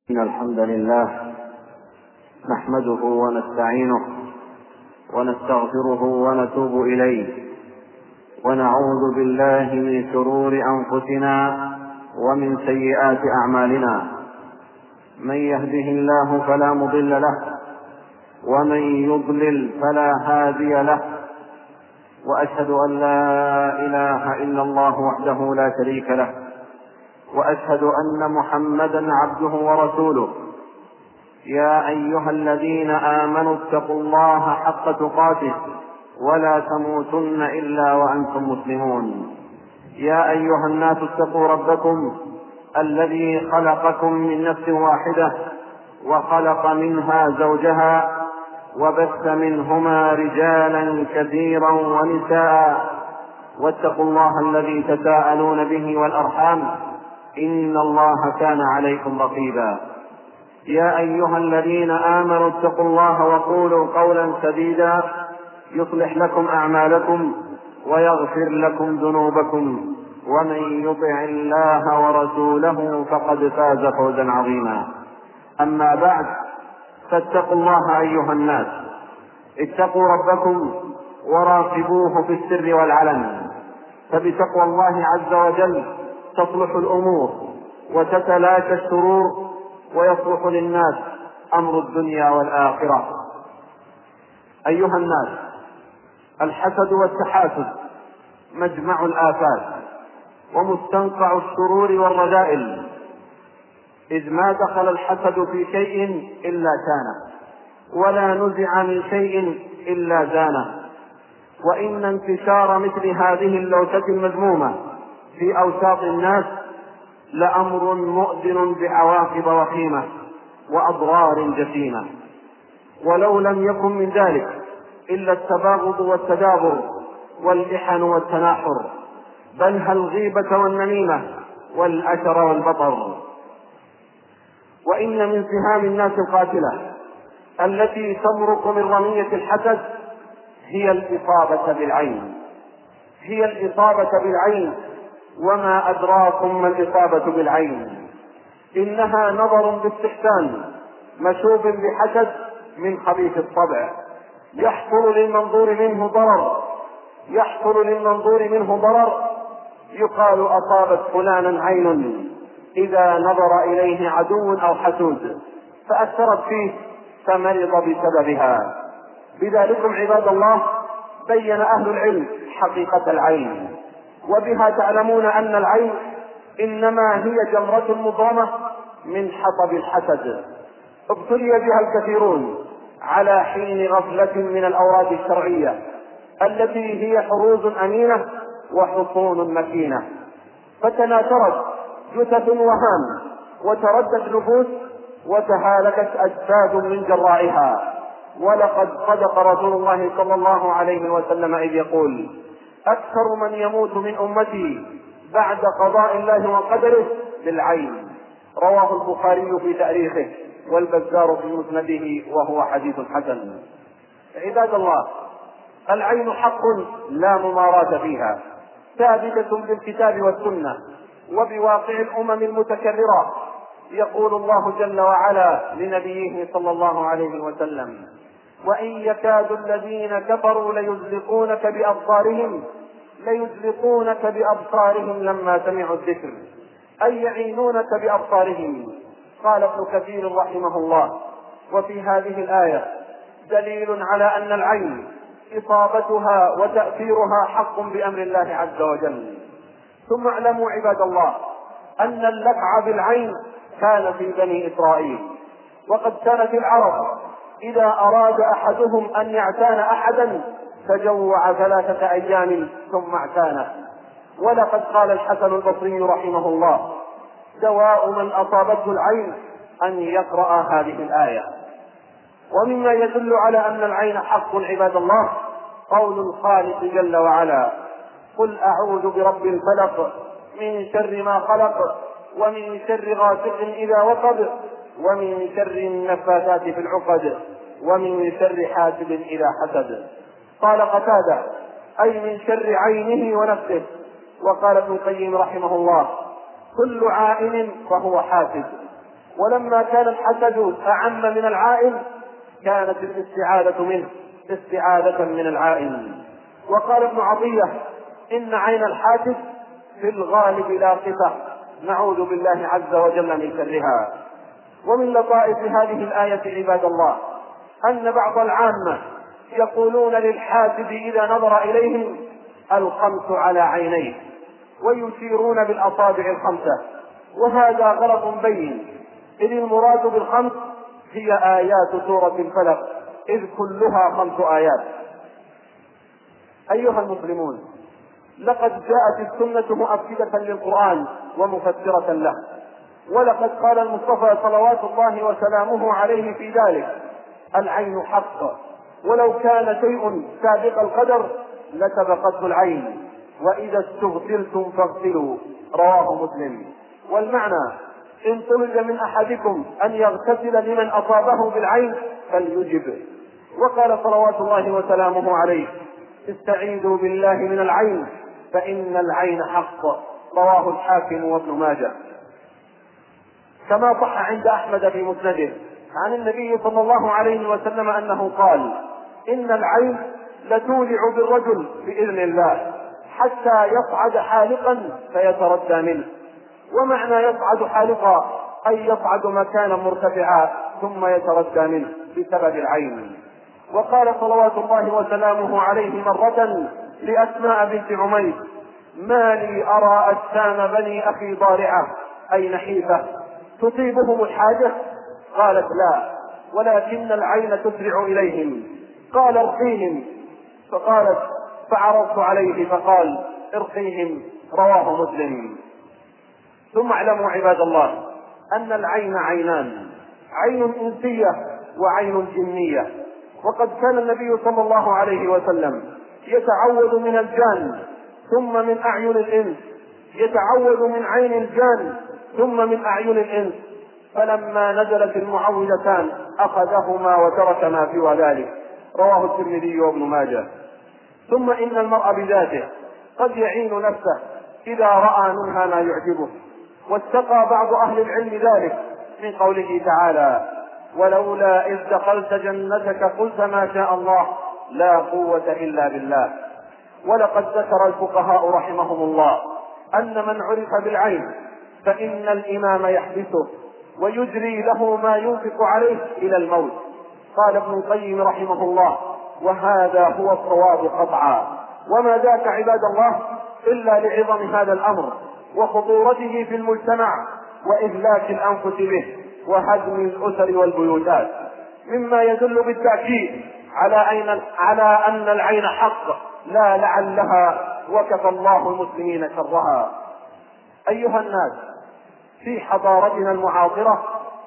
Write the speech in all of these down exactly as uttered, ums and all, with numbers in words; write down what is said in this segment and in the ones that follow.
إن الحمد لله نحمده ونستعينه ونستغفره ونتوب إليه، ونعوذ بالله من شرور أنفسنا ومن سيئات أعمالنا. من يهده الله فلا مضل له، ومن يضلل فلا هادي له، وأشهد أن لا إله إلا الله وحده لا شريك له، وأشهد أن محمدا عبده ورسوله. يا أيها الذين آمنوا اتقوا الله حق تقاته ولا تموتن إلا وأنتم مسلمون. يا أيها الناس اتقوا ربكم الذي خلقكم من نفس واحدة وخلق منها زوجها وبث منهما رجالا كثيرا ونساء، واتقوا الله الذي تساءلون به والأرحام إن الله كان عليكم رقيبا. يا أيها الذين آمنوا اتقوا الله وقولوا قولا سديدا يصلح لكم أعمالكم ويغفر لكم ذنوبكم، ومن يطع الله ورسوله فقد فاز فوزا عظيما. أما بعد، فاتقوا الله أيها الناس، اتقوا ربكم وراقبوه في السر والعلن، فبتقوى الله عز وجل تصلح الأمور وتتلاشى الشرور ويصلح للناس أمر الدنيا والآخرة. أيها الناس، الحسد والتحاسد مجمع الآفات ومستنقع الشرور والرذائل، إذ ما دخل الحسد في شيء إلا كانه، ولا نزع من شيء إلا زانه. وإن انتشار مثل هذه اللوثة المذمومة في أوساط الناس لأمر مؤذن بعواقب وخيمة وأضرار جسيمة، ولو لم يكن من ذلك إلا التباغض والتدابر والإحن والتناحر، بل الغيبة والنميمة والأشر والبطر. وإن من سهام الناس القاتلة التي تمرق من رمية الحسد هي الإصابة بالعين، هي الإصابة بالعين. وما أدراكم ما الإصابة بالعين؟ إنها نظر باستحسان مشوب بحسد من خبيث الطبع، يحصل للمنظور منه ضرر يحصل للمنظور منه ضرر يقال أصابت فلانا عين إذا نظر إليه عدو أو حسود فأثرت فيه فمرض بسببها. بذلكم عباد الله بين أهل العلم حقيقة العين، وبها تعلمون أن العين إنما هي جمرة مضرمة من حطب الحسد ابتلي بها الكثيرون على حين غفلة من الأوراد الشرعية التي هي حروز أمينة وحصون مكينة، فتناثرت جثث وهام وتردت نفوس وتهالكت أجساد من جرائها. ولقد صدق رسول الله صلى الله عليه وسلم إذ يقول: أكثر من يموت من أمتي بعد قضاء الله وقدره بالعين. رواه البخاري في تاريخه والبزار في مسنده، وهو حديث حسن. عباد الله، العين حق لا مماراة فيها، ثابتة بالكتاب والسنة وبواقع الأمم المتكررة. يقول الله جل وعلا لنبيه صلى الله عليه وسلم: وإن يكاد الذين كفروا ليزلقونك بأبصارهم ليزلقونك بأبصارهم لما سمعوا الذكر، أي يعينونك بأبصارهم. قال ابن كثير رحمه الله: وفي هذه الآية دليل على أن العين إصابتها وتأثيرها حق بأمر الله عز وجل. ثم اعلموا عباد الله أن اللفع بالعين كان في بني إسرائيل، وقد كانت العرب إذا أراد أحدهم أن يعتان أحدا تجوع ثلاثة أيام ثم اعتانه. ولقد قال الحسن البصري رحمه الله: دواء من أصابته العين أن يقرأ هذه الآية. ومما يدل على أن العين حق عباد الله قول الخالق جل وعلا: قل أعوذ برب الفلق من شر ما خلق ومن شر غاسق إذا وقب ومن شر النفاثات في العقد ومن شر حاسد إذا حسد. قال قتادة: أي من شر عينه ونفسه. وقال ابن القيم رحمه الله: كل عائن فهو حاسد. ولما كان الحسد أعم من العائن كانت الاستعاذة منه استعاذة من العائن. وقال ابن عطية: إن عين الحاسد في الغالب لاقطة، نعوذ بالله عز وجل من شرها. ومن لطائف هذه الآية عباد الله أن بعض العامة يقولون للحاسد إذا نظر إليهم: الخمس على عينيه، ويشيرون بالأصابع الخمسة، وهذا غلط بين، إذ المراد بالخمس هي آيات سورة الفلق، إذ كلها خمس آيات. أيها المسلمون، لقد جاءت السنة مؤكدة للقرآن ومفسرة له، ولقد قال المصطفى صلوات الله وسلامه عليه في ذلك: العين حق، ولو كان شيء سابق القدر لسبقته العين، وإذا استغفرتم فاغسلوا، رواه مسلم. والمعنى: إن طلب من أحدكم أن يغتسل لمن أصابه بالعين فليجب. وقال صلوات الله وسلامه عليه: استعيذوا بالله من العين فإن العين حق، رواه الحاكم وابن ماجه. كما صح عند أحمد في مسنده عن النبي صلى الله عليه وسلم أنه قال: إن العين لتولع بالرجل بإذن الله حتى يصعد حالقا فيتردى منه. ومعنى يصعد حالقا أي يصعد مكانا مرتفعا ثم يتردى منه بسبب العين. وقال صلوات الله وسلامه عليه مرة لأسماء بنت عميس: ما لي أرى أجسام بني أخي ضارعة أي نحيفة تصيبهم الحاجة؟ قالت: لا، ولكن العين تسرع إليهم. قال: ارقيهم. فقالت: فعرضت عليه فقال: ارقيهم، رواه مسلم. ثم اعلموا عباد الله أن العين عينان: عين إنسية وعين جنية. وقد كان النبي صلى الله عليه وسلم يتعوذ من الجان ثم من أعين الإنس، يتعوذ من عين الجان ثم من أعين الإنس، فلما نزلت المعوذتان أخذهما وترك ما سوى ذلك، رواه الترمذي وابن ماجه. ثم إن المرء بذاته قد يعين نفسه إذا رأى منها ما يعجبه، واتقى بعض أهل العلم ذلك من قوله تعالى: ولولا إذ دخلت جنتك قلت ما شاء الله لا قوة إلا بالله. ولقد ذكر الفقهاء رحمهم الله أن من عرف بالعين فإن الإمام يحبسه ويجري له ما ينفق عليه إلى الموت. قال ابن القيم رحمه الله: وهذا هو الصواب قطعا. وما ذاك عباد الله إلا لعظم هذا الأمر وخطورته في المجتمع وإهلاك الأنفس به وهدم الأسر والبيوتات، مما يدل بالتأكيد على, أين على أن العين حق لا لعلها، وكفى الله المسلمين شرها. أيها الناس، في حضارتنا المعاصرة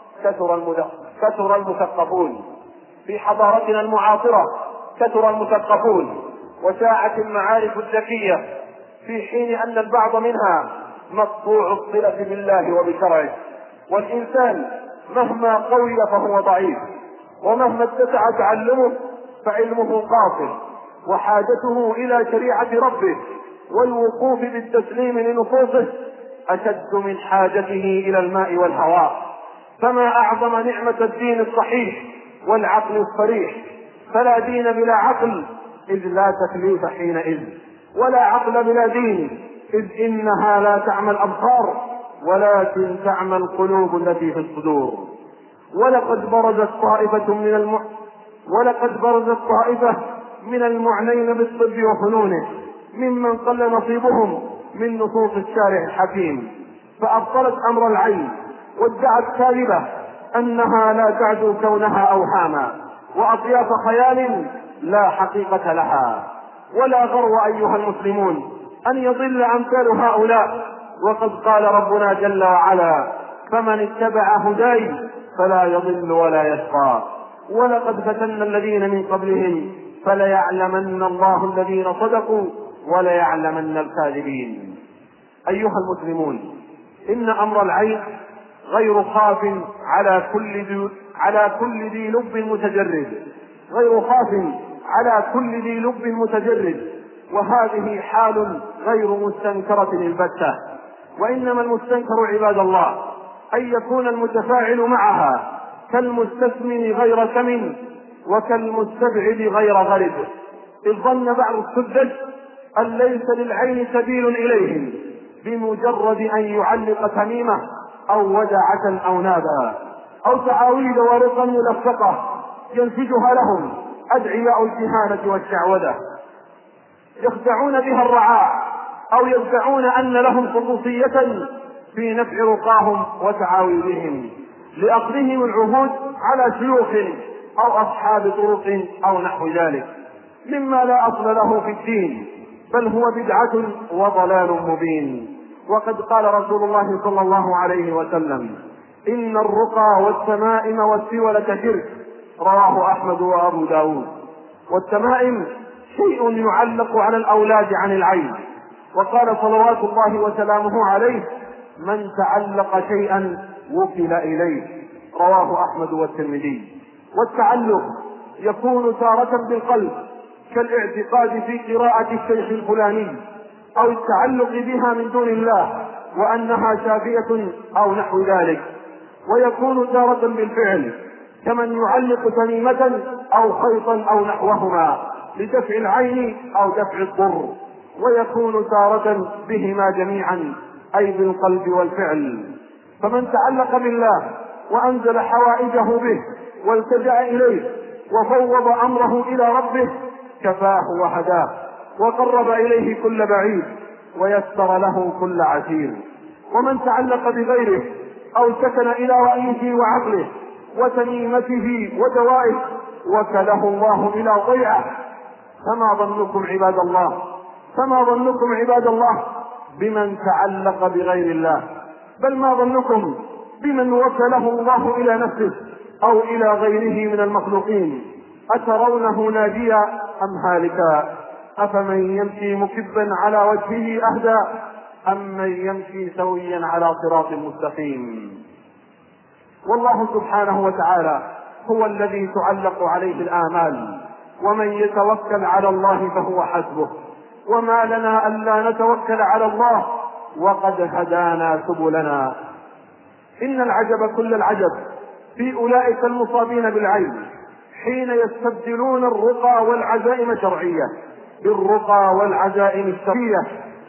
كثر المثقفون في حضارتنا المعاصرة كثر المثقفون وشاعت المعارف الذكية، في حين أن البعض منها مقطوع الصلة بالله وبشرعه. والإنسان مهما قوي فهو ضعيف، ومهما اتسع تعلمه فعلمه قاصر، وحاجته إلى شريعة ربه والوقوف بالتسليم لنصوصه أشد من حاجته إلى الماء والهواء. فما أعظم نعمة الدين الصحيح والعقل الصريح، فلا دين بلا عقل إذ لا تكليف حينئذ، ولا عقل بلا دين إذ إنها لا تعمى الأبصار ولكن تعمى القلوب التي في الصدور. ولقد برزت طائفة من الم... ولقد برزت طائفة من المعنين بالطب وفنونه ممن قل نصيبهم من نصوص الشارع الحكيم، فأبطلت أمر العين وادعت كاذبة أنها لا تعدو كونها أوهاما وأطياف خيال لا حقيقة لها. ولا غرو أيها المسلمون أن يضل أمثال هؤلاء، وقد قال ربنا جل وعلا: فمن اتبع هداي فلا يضل ولا يشقى. ولقد فتنا الذين من قبلهم فليعلمن الله الذين صدقوا وليعلمن الكاذبين. أيها المسلمون، إن أمر العين غير خاف على كل ذي على كل ذي لب متجرد غير خاف على كل ذي لب متجرد وهذه حال غير مستنكرة البتة. وإنما المستنكر عباد الله أن يكون المتفاعل معها كالمستثمن غير ثمن وكالمستبعد غير غرب، إذ ظن بعض السذج أن ليس للعين سبيل إليهم بمجرد أن يعلق تميمة أو ودعة أو نابا أو تعاويذ ورقا ملفقة ينسجها لهم أدعياء الكهانة والشعوذة يخدعون بها الرعاع، أو يدعون أن لهم خصوصية في نفع رقاهم وتعاويذهم لأخذهم العهود على شيوخ أو أصحاب طرق أو نحو ذلك، مما لا أصل له في الدين، بل هو بدعة وضلال مبين. وقد قال رسول الله صلى الله عليه وسلم: إن الرقى والتمائم والسولة شرك، رواه أحمد وأبو داود. والتمائم شيء يعلق على الأولاد عن العين، وقال صلوات الله وسلامه عليه: من تعلق شيئا وكل إليه، رواه أحمد والترمذي. والتعلق يكون تارة بالقلب كالاعتقاد في قراءة الشيخ الفلاني، أو التعلق بها من دون الله وأنها شافية أو نحو ذلك، ويكون تارة بالفعل كمن يعلق تميمة أو خيطا أو نحوهما لدفع العين أو دفع الضر، ويكون تارة بهما جميعا أي بالقلب والفعل. فمن تعلق بالله وأنزل حوائجه به والتجأ إليه وفوض أمره إلى ربه كفاه وهداه، وقرب إليه كل بعيد ويسر له كل عسير. ومن تعلق بغيره أو سكن إلى رأيه وعقله وتميمته ودوائه وكله الله إلى ضيعه. فما ظنكم عباد الله فما ظنكم عباد الله بمن تعلق بغير الله، بل ما ظنكم بمن وكله الله إلى نفسه أو إلى غيره من المخلوقين؟ أترونه ناجيا أم هالكا؟ أفمن يمشي مكبا على وجهه أهدى أم من يمشي سويا على صراط مستقيم؟ والله سبحانه وتعالى هو الذي تعلق عليه الآمال، ومن يتوكل على الله فهو حسبه. وما لنا ألا نتوكل على الله وقد هدانا سبلنا. إن العجب كل العجب في أولئك المصابين بالعين حين يستبدلون الرقى والعزائم الشرعية بالرقى والعزائم الشرعية،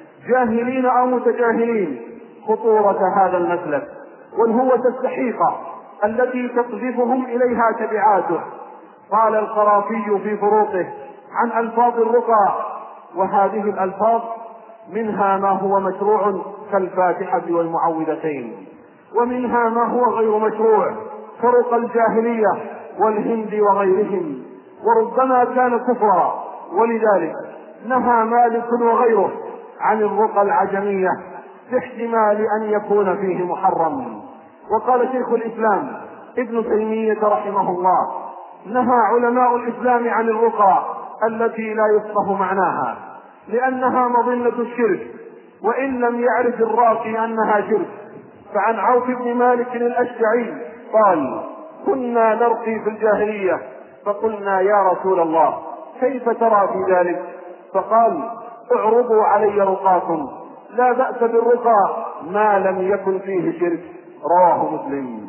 جاهلين أو متجاهلين خطورة هذا المسلك والهوة السحيقة التي تقذفهم إليها تبعاته. قال القرافي في فروقه عن ألفاظ الرقى: وهذه الألفاظ منها ما هو مشروع كالفاتحة والمعوذتين، ومنها ما هو غير مشروع كرقى الجاهلية والهند وغيرهم، وربما كان كفرا، ولذلك نهى مالك وغيره عن الرقى العجمية باحتمال أن يكون فيه محرم. وقال شيخ الإسلام ابن تيمية رحمه الله: نهى علماء الإسلام عن الرقى التي لا يفقه معناها لأنها مظنة الشرك، وإن لم يعرف الراقي أنها شرك. فعن عوف بن مالك الأشجعي قال: كنا نرقي في الجاهلية فقلنا يا رسول الله كيف ترى في ذلك؟ فقال: اعرضوا علي رقاكم، لا بأس بالرقى ما لم يكن فيه شرك، رواه مسلم.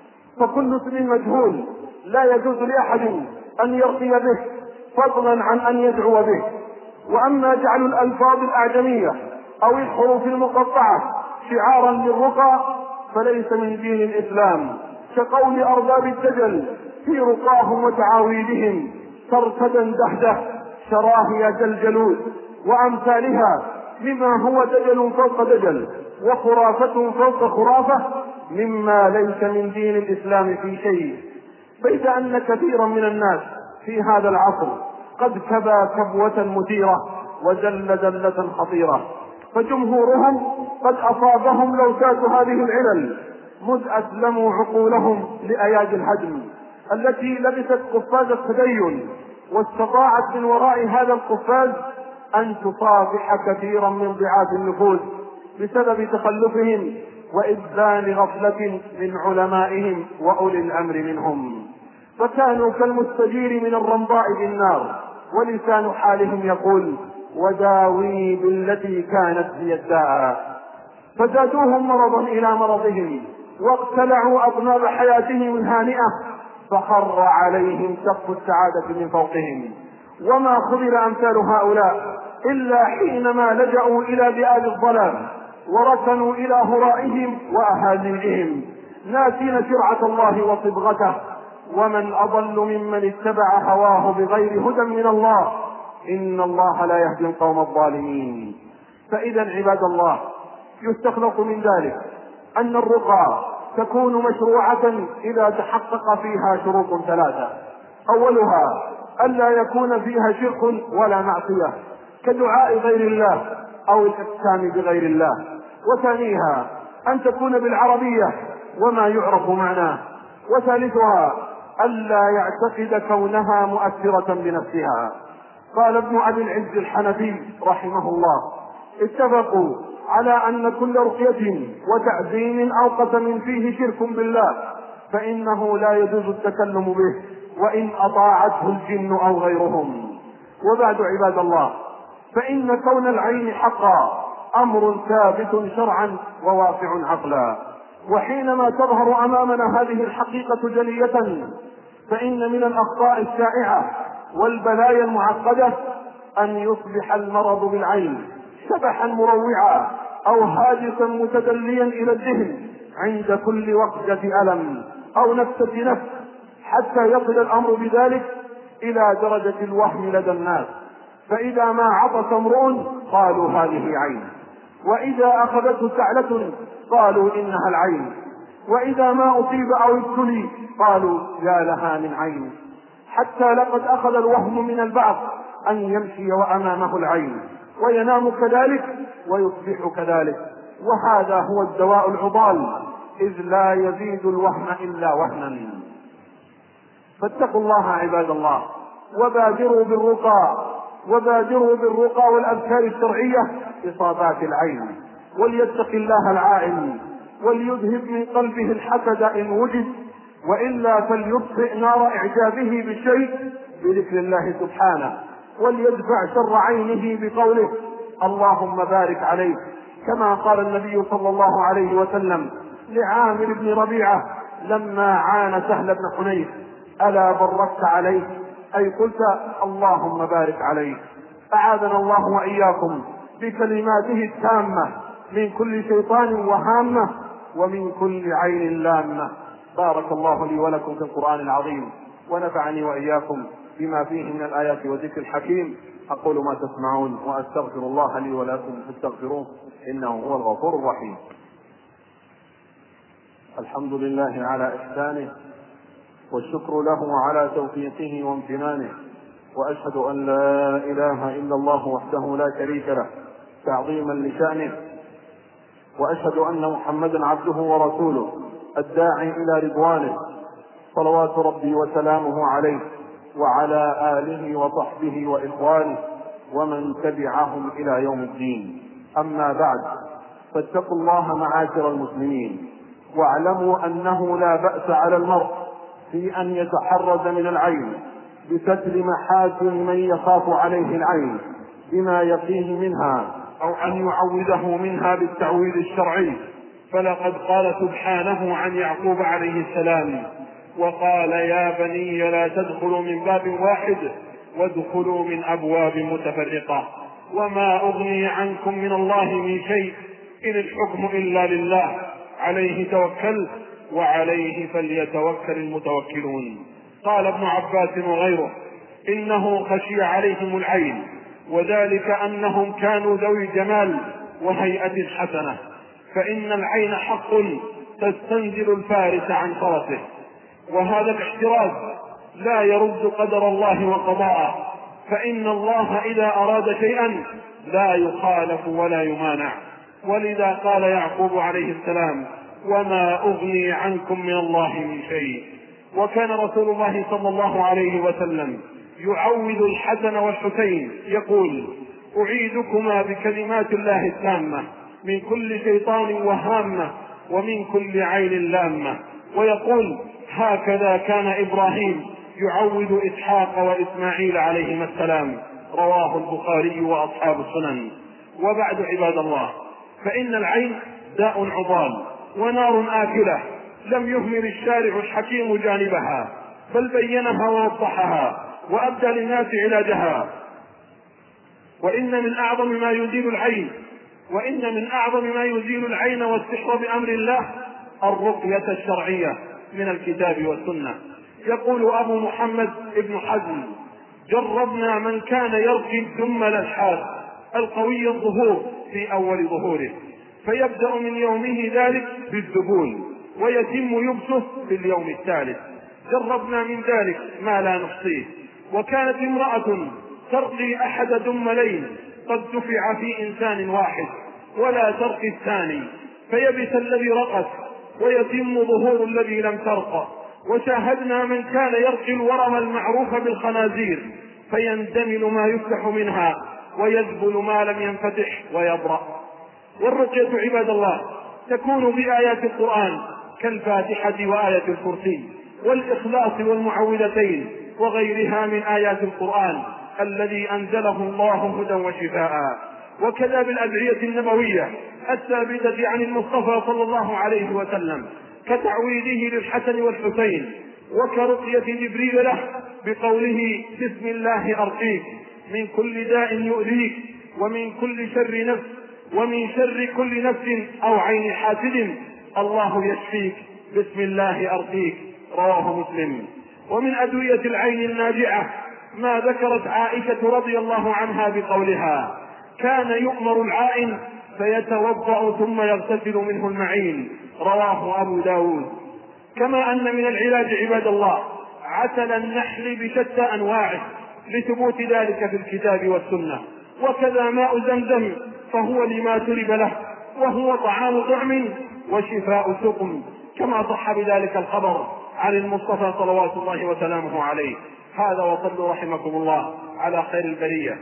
فكل اسم مجهول لا يجوز لأحد أن يرقي به فضلا عن أن يدعو به. وأما جعل الألفاظ الأعجمية أو الحروف المقطعة شعارا للرقى فليس من دين الإسلام، كقول أرباب الدجل في رقاهم وتعاويذهم: ترتدا دهده شراهي جلجلود، وأمثالها مما هو دجل فوق دجل وخرافة فوق خرافة، مما ليس من دين الإسلام في شيء. بيد أن كثيرا من الناس في هذا العصر قد كبى كبوة مثيرة وجل جلة خطيرة، فجمهورهم قد أصابهم لوثات هذه العلل مذ أسلموا عقولهم لأيادي الهدم التي لبست قفاز التدين، واستطاعت من وراء هذا القفاز أن تصافح كثيرا من ضعاف النفوس بسبب تخلفهم وإبدان غفلة من علمائهم وأولي الأمر منهم، فكانوا كالمستجير من الرمضاء بالنار، ولسان حالهم يقول: وداوي بالتي كانت هي الداء. فزادوهم مرضا إلى مرضهم واقتلعوا أطناب حياتهم الهانئة فخر عليهم سقف السعادة من فوقهم. وما خذل أمثال هؤلاء إلا حينما لجأوا إلى بئاب الظلام وركنوا إلى هرائهم وأهازيجهم ناسين شرعة الله وصبغته. ومن أضل ممن اتبع هواه بغير هدى من الله، إن الله لا يهدي القوم الظالمين. فإذا عباد الله، يستخلص من ذلك أن الرقى تكون مشروعة إذا تحقق فيها شروط ثلاثة: أولها ألا يكون فيها شرك ولا معصية كدعاء غير الله أو الإقسام بغير الله، وثانيها أن تكون بالعربية وما يعرف معناه، وثالثها ألا يعتقد كونها مؤثرة بنفسها. قال ابن أبي العز الحنفي رحمه الله: اتفقوا على أن كل رقية وتعزيم أو قسم فيه شرك بالله فإنه لا يجوز التكلم به وإن أطاعته الجن أو غيرهم. وبعد عباد الله، فإن كون العين حقا أمر ثابت شرعا وواقع عقلا، وحينما تظهر أمامنا هذه الحقيقة جلية فإن من الأخطاء الشائعة والبلايا المعقدة أن يصبح المرض بالعين شبحا مروعا أو هاجسا متدليا إلى الذهن عند كل وقعة ألم أو نفسة نفس، حتى يصل الأمر بذلك إلى درجة الوهم لدى الناس. فإذا ما عطس امرؤ قالوا هذه عين، وإذا أخذته سعلة قالوا إنها العين، وإذا ما أصيب أو ابتلي قالوا يا لها من عين، حتى لقد أخذ الوهم من البعض أن يمشي وأمامه العين وينام كذلك ويصبح كذلك، وهذا هو الدواء العضال، إذ لا يزيد الوهم إلا وهنا. فاتقوا الله عباد الله، وبادروا بالرقى وبادروا بالرقى والأذكار الشرعية إصابات العين، وليتق الله العائن، وليذهب من قلبه الحسد إن وجد، وإلا فليطفئ نار إعجابه بالشيء بذكر الله سبحانه، وليدفع شر عينه بقوله اللهم بارك عليه، كما قال النبي صلى الله عليه وسلم لعامر بن ربيعة لما عان سهل بن حنيف: ألا بركت عليه، أي قلت اللهم بارك عليه. أعاذنا الله وإياكم بكلماته التامة من كل شيطان وهامة ومن كل عين لامة. بارك الله لي ولكم في القرآن العظيم، ونفعني وإياكم بما فيه من الآيات والذكر الحكيم. أقول ما تسمعون وأستغفر الله لي ولكم فاستغفروه إنه هو الغفور الرحيم. الحمد لله على إحسانه، والشكر له على توفيقه وامتنانه، وأشهد أن لا إله إلا الله وحده لا شريك له تعظيما لشأنه، وأشهد أن محمدا عبده ورسوله الداعي إلى رضوانه، صلوات ربي وسلامه عليه وعلى آله وصحبه وإخوانه ومن تبعهم إلى يوم الدين. أما بعد، فاتقوا الله معاشر المسلمين، واعلموا أنه لا بأس على المرء في أن يتحرز من العين بستر محاسن من يخاف عليه العين بما يقيه منها، أو أن يعوذه منها بالتعويذ الشرعي. فلقد قال سبحانه عن يعقوب عليه السلام: وقال يا بني لا تدخلوا من باب واحد وادخلوا من أبواب متفرقة وما أغني عنكم من الله من شيء إن الحكم إلا لله عليه توكلت وعليه فليتوكل المتوكلون. قال ابن عباس وغيره: إنه خشي عليهم العين، وذلك أنهم كانوا ذوي جمال وهيئة حسنة، فإن العين حق تستنزل الفارس عن فرسه، وهذا الاحتراز لا يرد قدر الله وقضاءه، فإن الله إذا أراد شيئا لا يخالف ولا يمانع. ولذا قال يعقوب عليه السلام: وما أغني عنكم من الله من شيء. وكان رسول الله صلى الله عليه وسلم يعوذ الحسن والحسين يقول: أعيذكما بكلمات الله التامة من كل شيطان وهامة ومن كل عين لامة. ويقول: هكذا كان إبراهيم يعوذ إسحاق وإسماعيل عليهما السلام. رواه البخاري وأصحاب السنن. وبعد عباد الله، فإن العين داء عضال ونار آكلة لم يهمل الشارع الحكيم جانبها، بل بينها ووضحها وأبدى للناس علاجها. وإن من أعظم ما يزيل العين وإن من أعظم ما يزيل العين والسحر بأمر الله الرقية الشرعية من الكتاب والسنة. يقول أبو محمد ابن حزم: جربنا من كان يرقي الدم الأشحاث القوي الظهور في أول ظهوره، فيبدأ من يومه ذلك بالذبول ويتم يبسه في اليوم الثالث. جربنا من ذلك ما لا نحصيه. وكانت امرأة ترقي أحد دملين قد دفع في إنسان واحد ولا ترقي الثاني، فيبس الذي رقت ويتم ظهور الذي لم ترقى. وشاهدنا من كان يرقي الورم المعروف بالخنازير، فيندمل ما يفتح منها ويذبل ما لم ينفتح ويبرأ. والرقية عباد الله تكون بآيات القرآن كالفاتحة وآية الكرسي والإخلاص والمعوذتين وغيرها من آيات القرآن الذي أنزله الله هدى وشفاء. وكذا بالأدعية النبوية الثابتة عن المصطفى صلى الله عليه وسلم، كتعويذه للحسن والحسين، وكرقية جبريل له بقوله: بسم الله أرقيك من كل داء يؤذيك ومن كل شر نفس ومن شر كل نفس أو عين حاسد الله يشفيك بسم الله أرقيك. رواه مسلم. ومن أدوية العين الناجعة ما ذكرت عائشة رضي الله عنها بقولها: كان يؤمر العائن فيتوضأ ثم يغتسل منه المعين. رواه أبو داود. كما أن من العلاج عباد الله عسل النحل بشتى أنواعه لثبوت ذلك في الكتاب والسنة. وكذا ماء زمزم فهو لما شرب له، وهو طعام طعم وشفاء سقم، كما صح بذلك الخبر عن المصطفى صلوات الله وسلامه عليه. هذا وصلوا رحمكم الله على خير البرية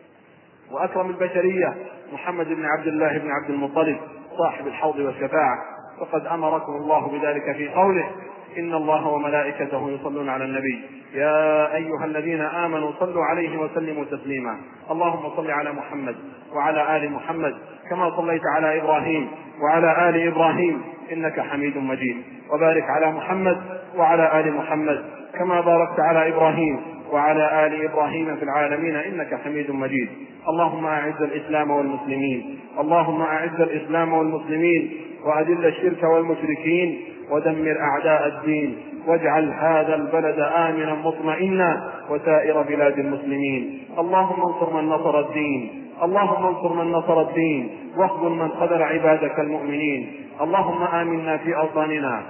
وأكرم البشرية محمد بن عبد الله بن عبد المطلب صاحب الحوض والشفاعة، وقد أمركم الله بذلك في قوله: إن الله وملائكته يصلون على النبي يا أيها الذين آمنوا صلوا عليه وسلموا تسليما. اللهم صل على محمد وعلى آل محمد كما صليت على إبراهيم وعلى آل إبراهيم إنك حميد مجيد، وبارك على محمد وعلى آل محمد كما باركت على إبراهيم وعلى آل إبراهيم في العالمين إنك حميد مجيد. اللهم أعز الإسلام والمسلمين اللهم أعز الإسلام والمسلمين وأذل الشرك والمشركين ودمر أعداء الدين، واجعل هذا البلد آمنا مطمئنا وسائر بلاد المسلمين. اللهم انصر من نصر الدين اللهم انصر من نصر الدين واخذل من خذل عبادك المؤمنين. اللهم آمنا في أوطاننا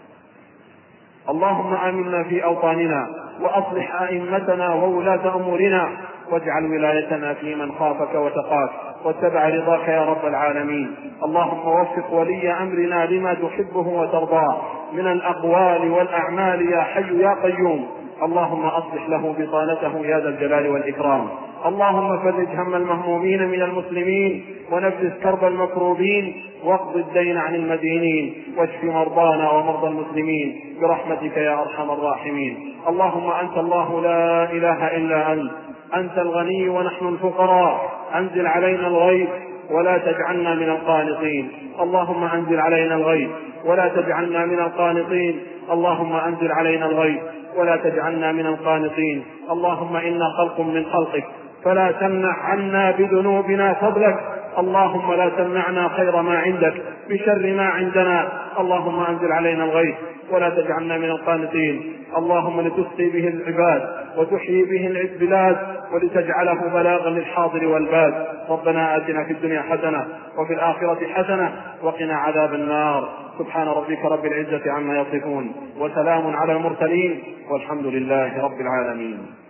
اللهم آمنا في أوطاننا وأصلح أئمتنا وولاة أمورنا، واجعل ولايتنا في من خافك وتقاك واتبع رضاك يا رب العالمين. اللهم وفق ولي أمرنا لما تحبه وترضاه من الأقوال والأعمال يا حي يا قيوم. اللهم أصلح له بطانته يا ذا الجلال والإكرام. اللهم فرج هم المهمومين من المسلمين ونفس كرب المكروبين واقض الدين عن المدينين واشف مرضانا ومرضى المسلمين برحمتك يا أرحم الراحمين. اللهم أنت الله لا إله إلا أنت أنت الغني ونحن الفقراء، أنزل علينا الغيث ولا تجعلنا من القانطين. اللهم أنزل علينا الغيث ولا تجعلنا من القانطين. اللهم أنزل علينا الغيث ولا تجعلنا من القانطين. اللهم إنا خلق من خلقك فلا تمنع عنا بذنوبنا فضلك. اللهم لا تمنعنا خير ما عندك بشر ما عندنا. اللهم أنزل علينا الغيث ولا تجعلنا من القانطين. اللهم لتسقي به العباد وتحيي به البلاد ولتجعله بلاغا للحاضر والباد. ربنا آتنا في الدنيا حسنة وفي الآخرة حسنة وقنا عذاب النار. سبحان ربك رب العزة عما يصفون وسلام على المرسلين والحمد لله رب العالمين.